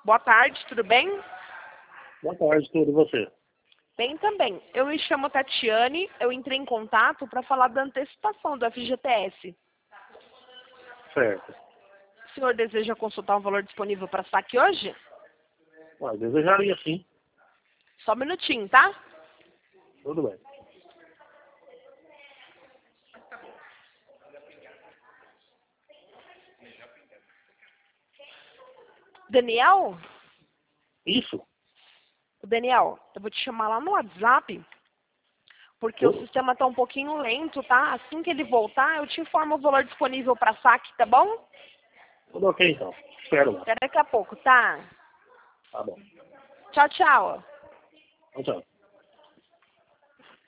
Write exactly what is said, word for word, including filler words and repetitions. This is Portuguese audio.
Boa tarde, tudo bem? Boa tarde, tudo e você? Bem também. Eu me chamo Tatiane, eu entrei em contato para falar da antecipação do F G T S. Certo. O senhor deseja consultar um valor disponível para saque hoje? Ah, desejaria sim. Só um minutinho, tá? Tudo bem. Daniel? Isso? Daniel, eu vou te chamar lá no WhatsApp, porque o sistema tá um pouquinho lento, tá? Assim que ele voltar, eu te informo o valor disponível para saque, tá bom? Tudo ok então. Espero lá. Até daqui a pouco, tá? Tá bom. Tchau, tchau. Tchau, tchau.